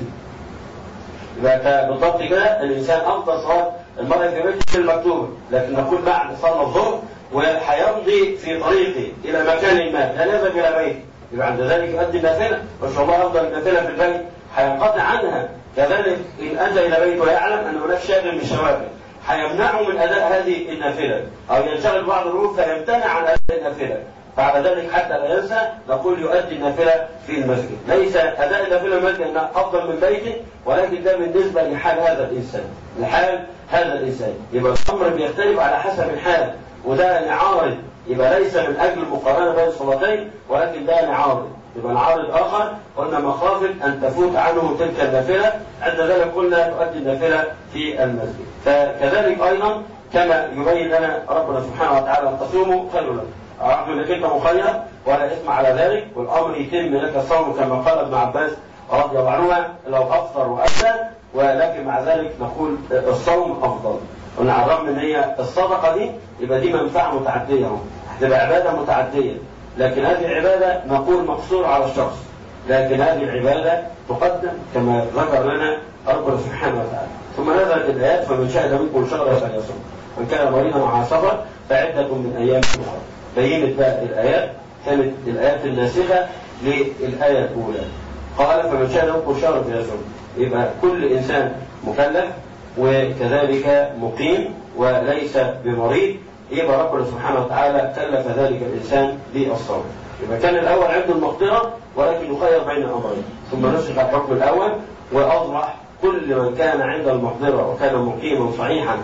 يبقى بالضبط كده الانسان افضل صلاه المرء في بيته في المكتوبه، لكن نقول بعد صلاه الظهر وحيمضي في طريقه الى مكان ما لا يذهب الى بيته، يبقى عند ذلك يؤدي النافله، ما شاء الله افضل النافله في البيت هينقطع عنها. كذلك ان اتى الى بيته ويعلم ان هناك شاغل من الشواغل هيمنعه من اداء هذه النافله، او ينشغل بعض الامور فيمتنع عن اداء النافله، بعد ذلك حتى لا ينسى نقول يؤدي النافله في المسجد. ليس اداء النافله في المسجد انها افضل من بيته، ولكن ده بالنسبه لحال هذا الانسان، لحال هذا الانسان. يبقى الامر بيختلف على حسب الحال، وده نعارض، يبقى ليس من اجل المقارنه بين الصلاتين، ولكن ده نعارض. يبقى العارض اخر قلنا مخافه ان تفوت عنه تلك النافله، عند ذلك قلنا تؤدي النافله في المسجد. فكذلك ايضا كما يبين لنا ربنا سبحانه وتعالى ان تصوموا خير لكم، رغم انك انت مخير ولا اثم على ذلك، والامر يتم لك الصوم كما قال ابن عباس رضي الله عنهما لو افطر واتى، ولكن مع ذلك نقول الصوم افضل. قلنا على الرغم ان هي الصدقه دي يبقى دي منفعه متعديه، هتبقى عباده متعديه، لكن هذه العباده نقول مقصوره على الشخص، لكن هذه العباده تقدم كما ذكر لنا ربنا سبحانه وتعالى. ثم نزلت الايات فمن شهد منكم شهرا فليصم وان كان مريضا مع سفر فعده من ايام اخرى. بينت بقى الايات، كانت الايات الناسخه للايه الاولى، قال فمن شهد منكم شهرا فليصم، يبقى كل انسان مكلف وكذلك مقيم وليس بمريض، يبقى ربنا سبحانه وتعالى كلف ذلك الانسان بالصوم. يبقى كان الاول عنده المقدره ولكن يخير بين الامرين، ثم نسخ الحكم الاول واصبح كل من كان عنده المقدره وكان مقيما صحيحا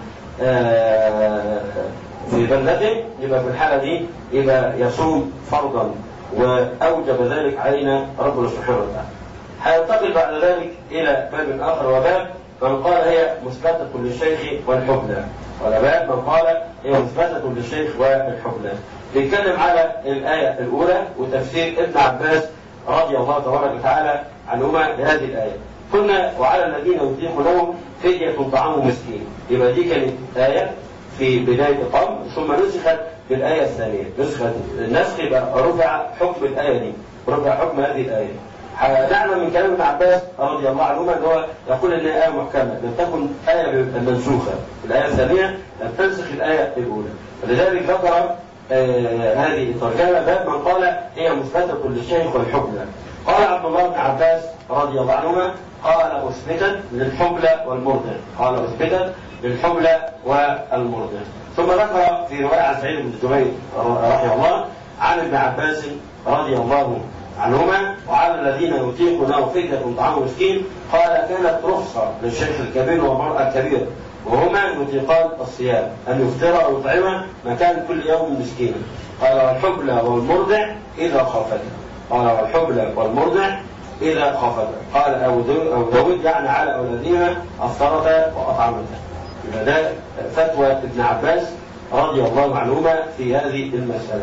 في بلدته، يبقى في الحاله دي يبقى يصوم فرضا، واوجب ذلك علينا ربنا سبحانه وتعالى. هينتقل بعد ذلك الى باب اخر، وباب من قال هي مثبته للشيخ والحبلى، ولا باب من قال هي مثبته للشيخ والحبلى. بيتكلم على الايه الاولى وتفسير ابن عباس رضي الله تبارك وتعالى عنهما لهذه الايه. قلنا وعلى الذين يطيقونه فدية طعام مسكين، يبقى دي كانت ايه في بدايه الامر، ثم نسخت بالايه الثانيه، نسخت النسخ يبقى رفع حكم الايه دي، رفع حكم هذه الايه. نعلم من كلام ابن عباس رضي الله عنهما ان هو يقول ان ايه محكمه لم تكن ايه منسوخه، الايه الثانيه لم تنسخ الايه الاولى، ولذلك ذكر آه هذه الترجمه باب من قال هي مثبته للشيخ والحبلى. قال عبد الله بن عباس رضي الله عنهما قال اثبتت للحبلى والمرضع، قال اثبتت للحبلى والمرضع. ثم ذكر في روايه عن سعيد بن جبير رحمه الله عن ابن عباس رضي الله عنهما وعلى الذين يطيقونه فدية طعام مسكين، قال كانت رخصة للشيخ الكبير والمرأة الكبيرة وهما يطيقان الصيام أن يفطر أو يطعم مكان كل يوم مسكينا. قال والحبلى والمرضع إذا خافتا، قال والحبلى والمرضع إذا خافتا، قال أو داود يعني على أولادهما أفطرتا وأطعمتا. يبقى ده فتوى ابن عباس رضي الله عنهما في هذه المسألة.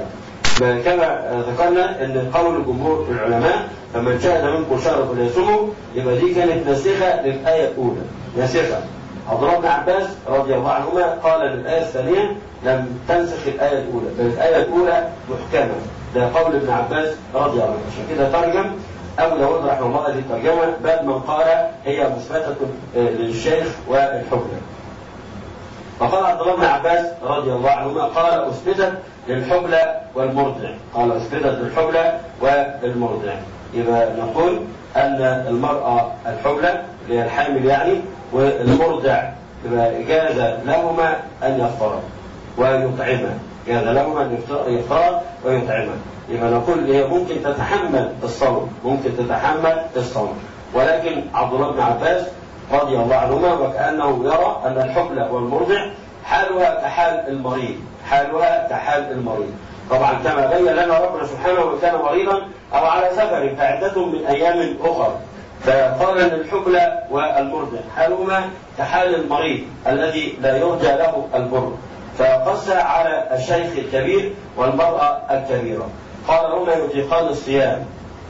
كما ذكرنا ان قول جمهور العلماء فمن شهد منكم شهرا فليصوموا، يبقى دي كانت ناسخه للايه الاولى، ناسخه. عبد الله بن عباس رضي الله عنهما قال للايه الثانيه لم تنسخ الايه الاولى، بل الايه الاولى محكمه، ده قول ابن عباس رضي الله عنه. عشان كده ترجم ابو داود رحمه الله هذه الترجمه باب من قال هي مثبته للشيخ والحكم. فقال عبد الله بن عباس رضي الله عنهما قال أثبتت للحبلى والمرضع، قال أثبتت للحبلى والمرضع. يبقى نقول أن المرأة الحبلى اللي هي الحامل يعني والمرضع يبقى جاز لهما أن يفطرا ويطعما، جاز لهما أن يفطرا ويطعما. يبقى نقول هي ممكن تتحمل الصوم، ممكن تتحمل الصوم، ولكن عبد الله بن عباس رضي الله عنهما وكأنه يرى أن الحبلى والمرضع حالها كحال المريض، حالها كحال المريض. طبعا كما بين لنا ربنا سبحانه وكان مريضا أو على سفر فعدة من أيام أخرى، فقال أن الحبلى والمرضع حالهما كحال المريض الذي لا يرجى له البر، فقص على الشيخ الكبير والمرأة الكبيرة، قال هما يطيقان الصيام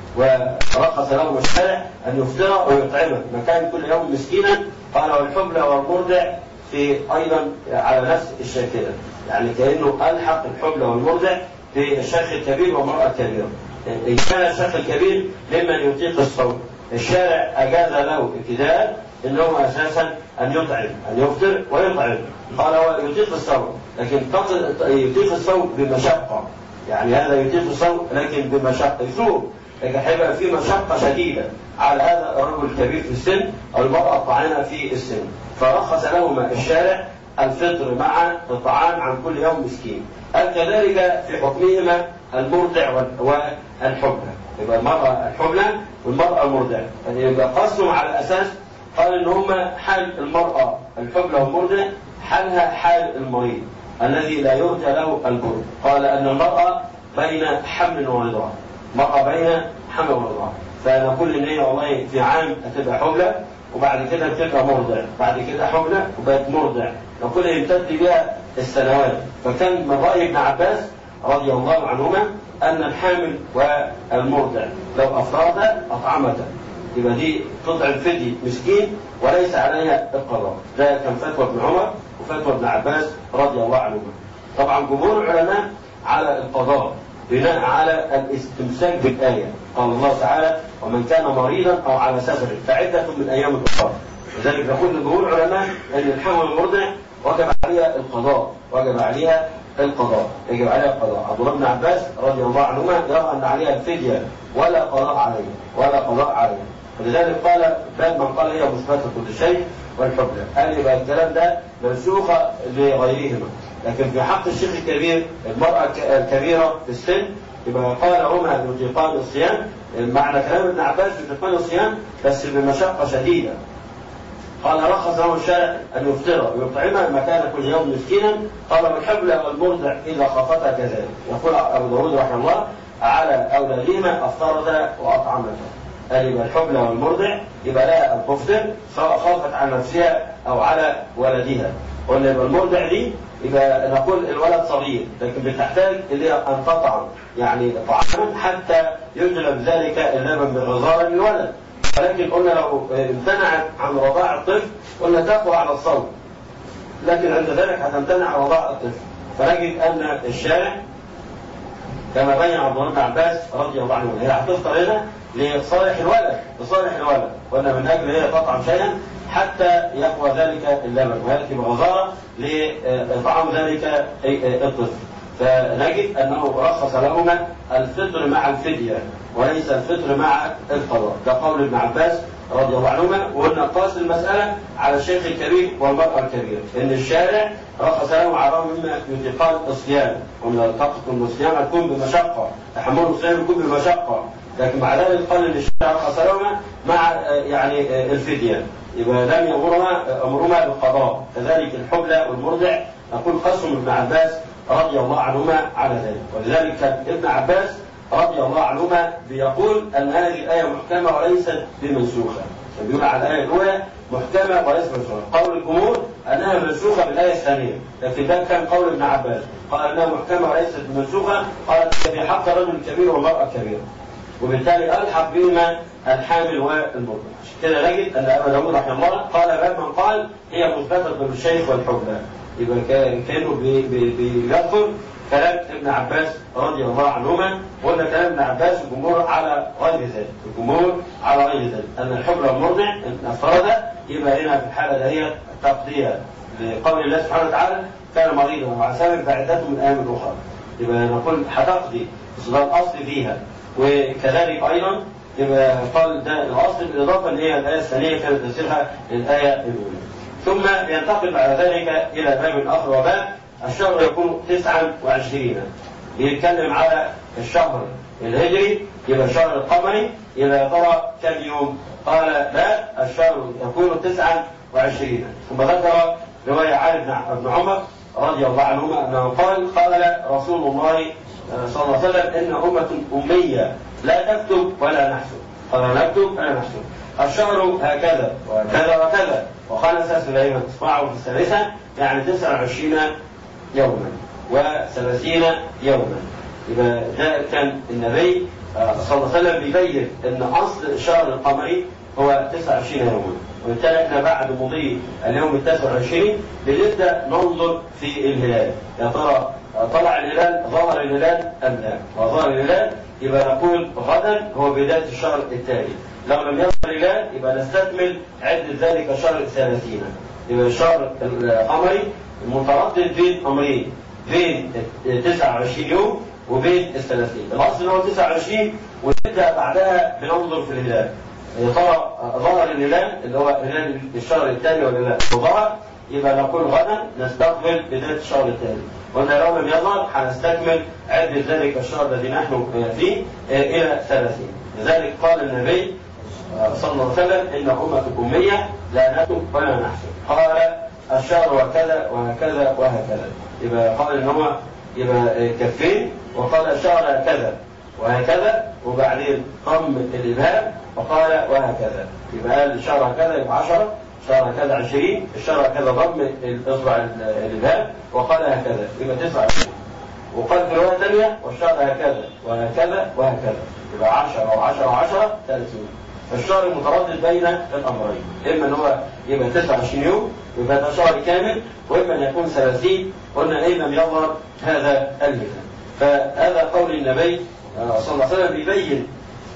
ورخص لهم الشارع أن يفطر ويطعمه مكان كل يوم مسكينا. قال والحبلى والمرضع في أيضا على نفس الشيء كده، يعني كأنه ألحق الحبلى والمرضع في الشيخ الكبير والمرأة الكبيرة. إن كان الشيخ الكبير ممن يطيق الصوم الشارع أجاز له ابتداء أنه أساسا أن يطعم، أن يفطر ويطعم. قال هو يطيق الصوم لكن يطيق الصوم بمشقة، يعني هذا يطيق الصوم لكن بمشقة يصوم، لكن هيبقى في مشقة شديدة على هذا الرجل الكبير في السن أو المرأة الطاعنة في السن، فرخص لهما الشارع الفطر مع الطعام عن كل يوم مسكين. قال كذلك في حكمهما المرضع والحبلى، يبقى المرأة الحبلى والمرأة المرضع، يعني يبقى قسموا على أساس قال إن هما حال المرأة الحبلى والمرضع حالها حال المريض الذي لا يرجى له البر. قال أن المرأة بين حمل ورضاعة، مرأة بين حمل ورضاعة، فنقول إن هي والله في عام هتبقى حبلى وبعد كده بتبقى مرضع، بعد كده حبلى وبقت مرضع، نقول يمتد بها السنوات. فكان من رأي ابن عباس رضي الله عنهما أن الحامل والمرضع لو أفراد أطعمته يبقى دي تطعم فدية مسكين وليس عليها القضاء. ده كان فتوى ابن عمر وفتوى ابن عباس رضي الله عنهما. طبعا جمهور العلماء على القضاء بناء على الاستمساك بالآية، قال الله تعالى ومن كان مريضا أو على سفر فعدة من أيام أخرى. لذلك نقول لجمهور العلماء أن الحامل والمرضع وجب عليها القضاء، وجب عليها القضاء، يجب عليها القضاء. عبد الله بن عباس رضي الله عنهما يرى أن عليها الفدية ولا قضاء عليها، ولا قضاء عليها. ولذلك قال باب من قال هي مثبتة كل شيء والحبلى، قال يبقى الكلام ده منسوخة لغيرهما. لكن في حق الشيخ الكبير المرأة الكبيرة في السن يبقى قال هما يطيقان الصيام، معنى كلام ابن عباس يطيقان الصيام بس بمشقة شديدة. قال رخص له الشارع أن يفطر ويطعمها مكان كل يوم مسكينا. قال والحبلى والمرضع إذا خافتا كذلك. يقول أبو داود رحمه الله على أولادهما أفطرتا وأطعمتا. قال يبقى الحبلى والمرضع يبقى لها أن تفطر سواء خافت على نفسها أو على ولدها. قلنا يبقى المرضع دي يبقى نقول الولد صغير لكن بتحتاج إلى أن تطعم يعني طعاما حتى يجلب ذلك اللبن بالغزارة للولد. ولكن قلنا لو امتنعت عن رضاع الطفل قلنا تقوى على الصوم، لكن عند ذلك هتمتنع عن رضاع الطفل. فنجد أن الشارع كما بين عبد الله بن عباس رضي الله عنه هي هتفطر هنا لصالح الولد، لصالح الولد، وأن من أجل هي تطعم شيئا حتى يقوى ذلك اللبن ويأتي بغزارة لإطعام ذلك الطفل. فنجد أنه رخص لهما الفطر مع الفدية وليس الفطر مع القضاء. ده قول ابن عباس رضي الله عنهما. وقلنا قاس المسألة على الشيخ الكبير والمرأة الكبيرة، إن الشارع رخص لهم على مما يطيقان الصيام، ومن تقتل الصيام يكون بمشقة، تحمل الصيام يكون بمشقة، لكن مع ذلك قال ان الشارع رخص لهما مع يعني الفدية، يبقى لم يأمرهما أمرهما بالقضاء. كذلك الحبلى والمرضع نقول قسم ابن عباس رضي الله عنهما على ذلك. ولذلك كان ابن عباس رضي الله عنهما بيقول أن هذه الآية محكمة وليست بمنسوخة، بيقول على الآية الأولى محكمة وليست بمنسوخة. قول الجمهور أنها منسوخة بالآية الثانية، لكن ده كان قول ابن عباس قال أنها محكمة وليست بمنسوخة، قال في حق الرجل الكبير والمرأة الكبيرة، وبالتالي ألحق بهما الحامل والمرضع. كده نجد أن أبا داود رحمه الله قال باب من قال هي مثبتة بالشيخ والحبلى، يبقى كانوا بيذكر كلام ابن عباس رضي الله عنهما. وقلنا كلام ابن عباس الجمهور على غير ذلك، الجمهور على غير ذلك، أن الحبلى والمرضع إن أفرد يبقى هنا في الحالة دهيت تقضية لقول الله سبحانه وتعالى كان مريضا وعلى سبب فعدته من أيام أخرى. يبقى نقول هتقضي ده الأصل فيها. وكذلك أيضا يبقى قال ده الأصل بالإضافة اللي هي الآية الثانية كانت تفسيرها للآية الأولى. ثم ينتقل بعد ذلك إلى باب آخر وباب الشهر يكون تسعا وعشرين. بيتكلم على الشهر الهجري يبقى الشهر القمري يبقى يا ترى كم يوم؟ قال لا الشهر يكون تسعا وعشرين. ثم ذكر رواية عن ابن عمر رضي الله عنهما أنه قال قال رسول الله صلى الله عليه وسلم إن أمة أمية لا تكتب ولا نحسب. قال نكتب ولا نحسب. الشهر هكذا وكذا وكذا. وقال سليمان اصبعه في الثالثة يعني تسعة وعشرين يوما وثلاثين يوما. يبقى ده كان النبي صلى الله عليه وسلم بيبين ان اصل الشهر القمري هو تسعة وعشرين يوما. وبالتالي احنا بعد مضي اليوم التاسع والعشرين بنبدا ننظر في الهلال، يا ترى طلع الهلال ظهر الهلال ام لا؟ وظهر الهلال يبقى نقول غدا هو بدايه الشهر التالي. لو لم يظهر الهلال يبقى نستكمل عده ذلك الشهر الثلاثين. يبقى الشهر القمري متردد بين امرين، بين تسعة وعشرين يوم وبين الثلاثين. الاصل هو تسعة وعشرين ونبدا بعدها بننظر في الهلال، يا ترى ظهر الهلال اللي هو هلال الشهر الثاني ولا لا؟ ظهر يبقى نقول غدا نستقبل بدايه الشهر الثاني. قلنا لو لم يظهر هنستكمل عده ذلك الشهر الذي نحن فيه الى ثلاثين. لذلك قال النبي صلى الله عليه وسلم ان امه اميه لا نكتب ولا نحسب. قال الشهر وكذا وهكذا وهكذا. يبقى قال ان هو يبقى كفين، وقال الشهر هكذا وهكذا، وبعدين ضم الابهام وقال وهكذا. يبقى قال الشهر هكذا يبقى عشرة، الشهر هكذا عشرين، الشهر هكذا ضم الاصبع الابهام وقال هكذا يبقى تسعة. وقال في روايه ثانيه والشهر هكذا وهكذا وهكذا يبقى عشرة وعشرة وعشرة ثلاثين. فالشهر متردد بين الامرين، اما ان هو يبقى تسعة وعشرين يوم يبقى ده شهر كامل، واما ان يكون ثلاثين قلنا ان لم يظهر هذا الهلال. فهذا قول النبي صلى الله عليه وسلم بيبين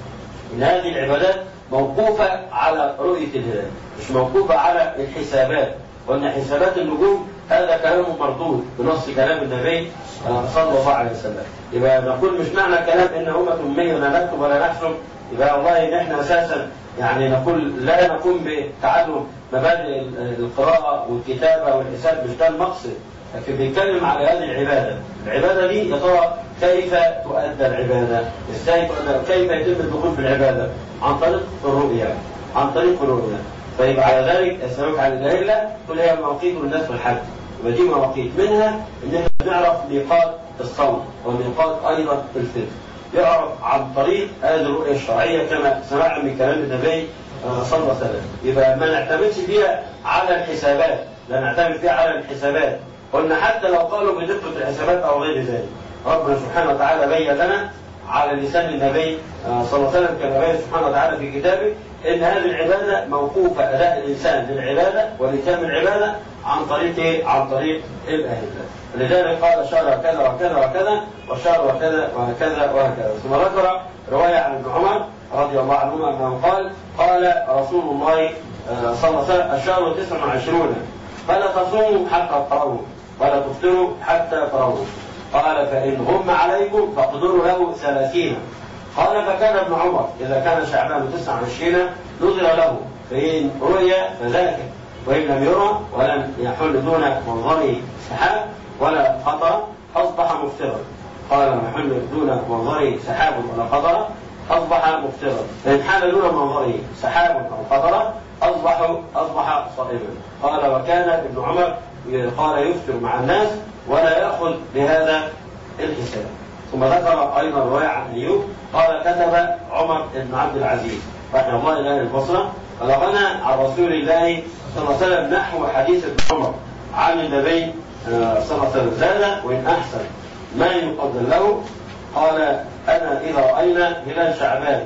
ان هذه العبادات موقوفه على رؤيه الهلال، مش موقوفه على الحسابات. قلنا حسابات النجوم هذا كلام مردود بنص كلام النبي صلى الله عليه وسلم. يبقى نقول مش معنى كلام ان امه اميه لا نكتب ولا نحسب يبقى والله ان احنا اساسا يعني نقول لا نقوم بتعلم مبادئ القراءه والكتابه والحساب، مش ده المقصد. لكن بيتكلم على هذه العباده. العباده دي يا ترى كيف تؤدى العباده؟ ازاي تؤدى؟ كيف يتم الدخول في العباده؟ عن طريق الرؤيه، عن طريق الرؤيه. فيبقى على ذلك اسالك على الادله كل هي مواقيت الناس في الحج. يبقى دي مواقيت منها ان احنا نعرف ميقات الصوم وميقات ايضا الفطر. يعرف عن طريق هذه الرؤيه الشرعيه كما سمعنا من كلام النبي صلى الله عليه وسلم. يبقى ما نعتمدش فيها على الحسابات، لا نعتمد فيها على الحسابات. قلنا حتى لو قالوا بدقه الحسابات او غير ذلك، ربنا سبحانه وتعالى بين لنا على لسان النبي صلى الله عليه وسلم كما بين سبحانه وتعالى في كتابه ان هذه العباده موقوفه، اداء الانسان للعباده ولتم العباده عن طريق ايه؟ عن طريق الاهله. لذلك قال شهر كذا وكذا وكذا والشهر وكذا وهكذا وهكذا. ثم ذكر روايه عن ابن عمر رضي الله عنهما انه قال قال رسول الله صلى الله عليه وسلم الشهر تسع وعشرون فلا تصوموا حتى تروا ولا تفطروا حتى تروا. قال فإن غم عليكم فاقدروا له ثلاثين. قال فكان ابن عمر إذا كان شعبان تسعة وعشرين نظر له فإن رؤي فذاك، وإن لم يرى ولم يحل دون منظر سحاب ولا قطر أصبح مفطرا. قال لم يحل دون منظر سحاب ولا قطر أصبح مفطرا، فإن حال دون منظر سحاب أو قطر أصبح أصبح صائما. قال وكان ابن عمر قال يفطر مع الناس ولا يأخذ بهذا الحساب. ثم ذكر أيضا رواية عن أيوب قال كتب عمر بن عبد العزيز رحمه الله إلى أهل البصرة بلغنا عن رسول الله صلى الله عليه وسلم نحو حديث ابن عمر عن النبي صلى الله عليه وسلم زاد وإن أحسن ما يقدر له. قال أنا إذا رأينا هلال شعبان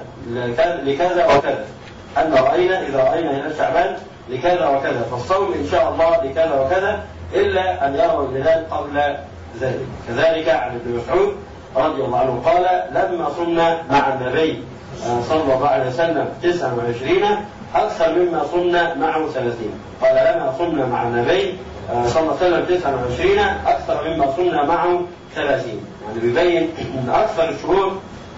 لكذا وكذا، أن رأينا إذا رأينا هلال شعبان لكذا وكذا فالصوم إن شاء الله لكذا وكذا إلا أن يروا الهلال قبل ذلك. كذلك عن ابن مسعود رضي الله عنه قال لما صمنا مع النبي صلى الله عليه وسلم تسعة وعشرين أكثر مما صمنا معه ثلاثين. قال لما صمنا مع النبي صلى الله عليه وسلم تسعة وعشرين أكثر مما صمنا معه ثلاثين. يعني بيبين أن أكثر الشهور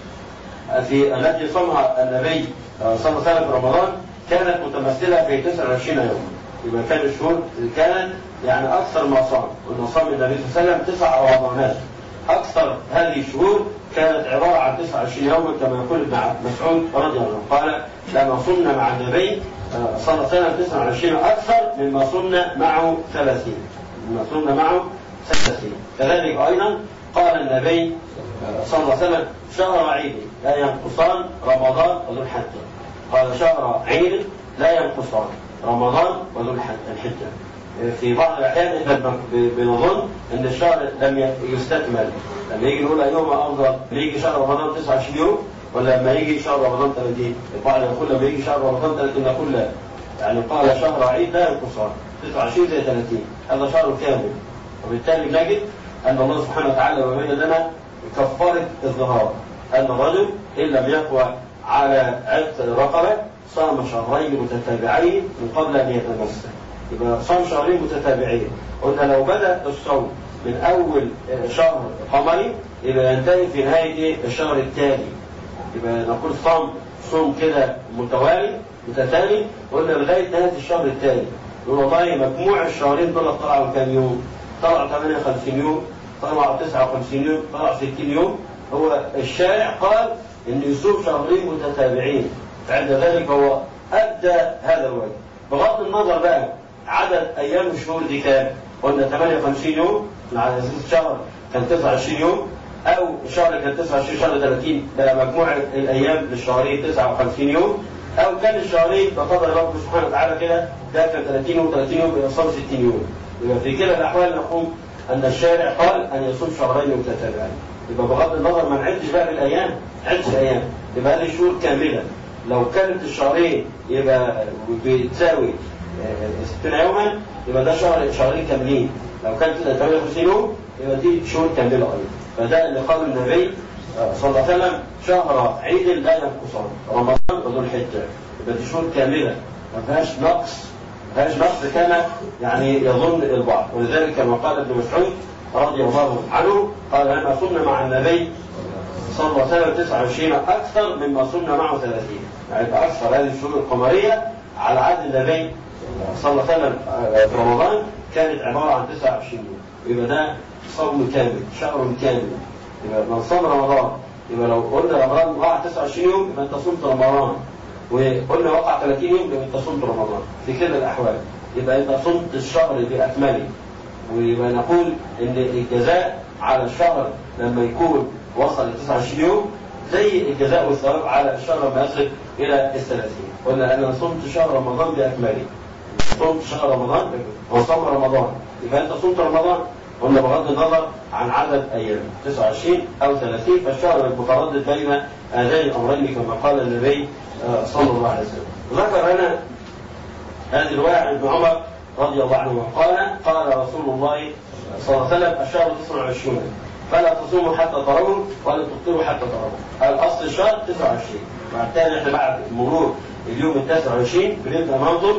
في التي صمها النبي صلى الله عليه وسلم في رمضان كانت متمثلة في تسعة وعشرين يوما. يبقى كان الشهور كانت يعني أكثر ما صام، وأن صام النبي صلى الله عليه وسلم تسع رمضانات. أكثر هذه الشهور كانت عبارة عن تسعة وعشرين يوما كما يقول ابن مسعود رضي الله عنه قال لما صمنا مع النبي صلى الله عليه وسلم تسعة وعشرين أكثر مما صمنا معه ثلاثين. مما صمنا معه ثلاثين. كذلك أيضا قال النبي صلى الله عليه وسلم شهر عيد لا ينقصان رمضان وذو الحجة. قال شهر عيد لا ينقصان رمضان وذو الحجة. في بعض الأحيان احنا بنظن ان الشهر لم يستكمل، لما يجي نقول ايهما افضل، يجي شهر رمضان تسعة وعشرين يوم ولا لما يجي شهر رمضان ثلاثين؟ البعض يقول لما يجي شهر رمضان ثلاثين نقول لا، يعني قال شهر عيد لا ينقصان تسعة وعشرين زي ثلاثين، هذا شهر كامل. وبالتالي نجد ان الله سبحانه وتعالى بين لنا كفاره الظهار، ان الرجل ان لم يقوى على عتق رقبه صام شهرين متتابعين من قبل ان يتمسك. يبقى صام شهرين متتابعين. قلنا لو بدأ الصوم من أول شهر قمري يبقى ينتهي في نهاية الشهر التالي. يبقى نقول صام صوم كده متوالي متتالي قلنا لغاية نهاية الشهر التالي. يقول والله مجموع الشهرين دول طلعوا كام يوم؟ طلعوا ثمانية وخمسين يوم، طلعوا تسعة وخمسين يوم، طلعوا ستين يوم. هو الشارع قال إن يصوم شهرين متتابعين، فعند ذلك هو أدى هذا الواجب. بغض النظر بقى عدد ايام الشهور دي كام؟ قلنا ثمانية وخمسين يوم على اساس الشهر كان تسعة وعشرين يوم، او الشهر كان تسعة وعشرين شهر ثلاثين بقى مجموع الايام للشهرين تسعة وخمسين يوم، او كان الشهرين بقدر رب سبحانه وتعالى كده ده كان ثلاثين يوم ثلاثين يوم بيصوم ستين يوم. يبقى في كلا الاحوال نقول ان الشارع قال ان يصوم شهرين متتابعين. يبقى بغض النظر ما نعدش بقى بالايام، نعدش الايام، يبقى هذه شهور كامله. لو كانت الشهرين يبقى بتساوي ستين يوما يبقى ده شهر شهرين كاملين. لو كانت ثمانية وخمسين يوم يبقى دي شهور كامله ايضا. فده اللي قال النبي صلى الله عليه وسلم شهر عيد لا ينقصان رمضان وذو الحجه. يبقى دي شهور كامله ما فيهاش نقص، ما فيهاش نقص كما يعني يظن البعض. ولذلك كما قال ابن مسعود رضي الله عنه قال لما صمنا مع النبي صلى الله عليه وسلم تسعة وعشرين اكثر مما صمنا معه ثلاثين. يعني اكثر هذه الشهور القمريه على عهد النبي صلى الله عليه وسلم في رمضان كانت عبارة عن تسعة وعشرين يوم. يبقى ده صوم كامل، شهر كامل. يبقى من صام رمضان يبقى لو قلنا رمضان وقع تسعة وعشرين يوم يبقى انت صمت رمضان، وقلنا وقع ثلاثين يوم يبقى انت صمت رمضان. في كلا الاحوال يبقى انت صمت الشهر باكمله. ويبقى نقول ان الجزاء على الشهر لما يكون وصل ل تسعة وعشرين يوم زي الجزاء والثواب على الشهر لما يصل الى الثلاثين. قلنا انا صمت شهر رمضان باكمله، صمت شهر رمضان وصام رمضان، يبقى انت صمت رمضان. قلنا بغض النظر عن عدد ايام تسعة وعشرين او ثلاثين، فالشهر المتردد بين هذين الامرين كما قال النبي صلى الله عليه وسلم. ذكر لنا هذه الروايه عن ابن عمر رضي الله عنه قال قال رسول الله صلى الله عليه وسلم الشهر تسعة وعشرين فلا تصوموا حتى تروا ولا تفطروا حتى تروا. الاصل الشهر تسعة وعشرين، بعد ذلك احنا بعد مرور اليوم التاسع وعشرين بنبدا ننظر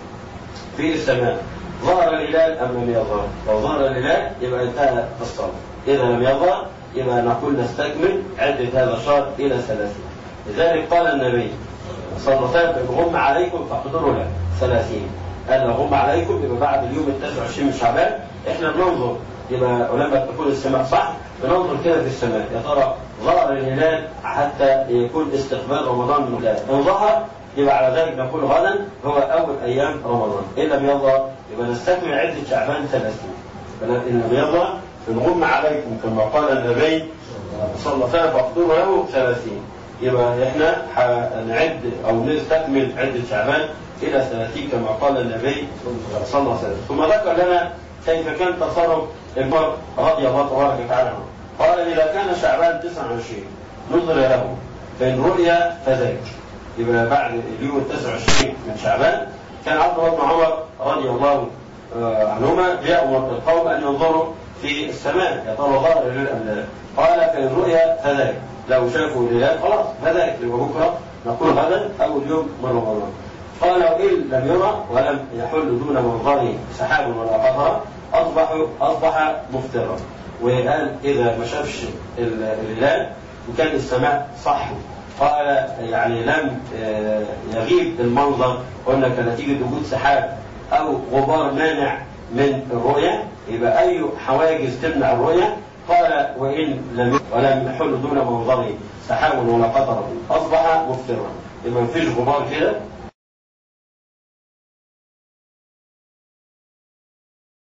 في السماء ظهر الهلال ام لم يظهر. لو ظهر الهلال يبقى انتهى الصوم، اذا لم يظهر يبقى نقول نستكمل عده هذا الشهر الى ثلاثين. لذلك قال النبي صلى الله عليه وسلم غم عليكم فاقدروا له ثلاثين. قال غم عليكم يبقى بعد اليوم التاسع وعشرين من شعبان احنا بننظر، يبقى ولما تكون السماء صح بننظر كده في السماء يا ترى ظهر الهلال حتى يكون استقبال رمضان من الهلال. ان ظهر يبقى على ذلك نقول غدا هو اول ايام رمضان. ان لم يظهر يبقى نستكمل عده شعبان ثلاثين. ان لم يظهر نغم عليكم كما قال النبي صلى الله عليه وسلم فاقدروا له ثلاثين. يبقى احنا هنعد او نستكمل عده شعبان الى ثلاثين كما قال النبي صلى الله عليه وسلم. ثم ذكر لنا كيف كان تصرف عمر رضي الله تبارك وتعالى عنه. قال اذا كان شعبان تسعة وعشرين نظر له فان رؤيا فذاك. يبقى بعد اليوم التاسع وعشرين من شعبان كان عبد الله بن عمر رضي الله عنهما يأمر القوم ان ينظروا في السماء، يا ترى ظهر الهلال أم لا؟ قال فإن رؤيا فذاك، لو شافوا الهلال خلاص فذاك، يبقى بكرة نقول غدا أول يوم من رمضان. قال وإن لم يرى ولم يحل دون منظره سحاب ولا قطر أصبح أصبح مفطرا. وقال إذا ما شافش الهلال وكان السماء صح، قال يعني لم يغيب المنظر، قلنا كنتيجة وجود سحاب أو غبار مانع من الرؤية، يبقى أي حواجز تمنع الرؤية. قال وإن لم ولم يحل دون منظره سحاب ولا قطر أصبح مفطرا، يبقى مفيش غبار كده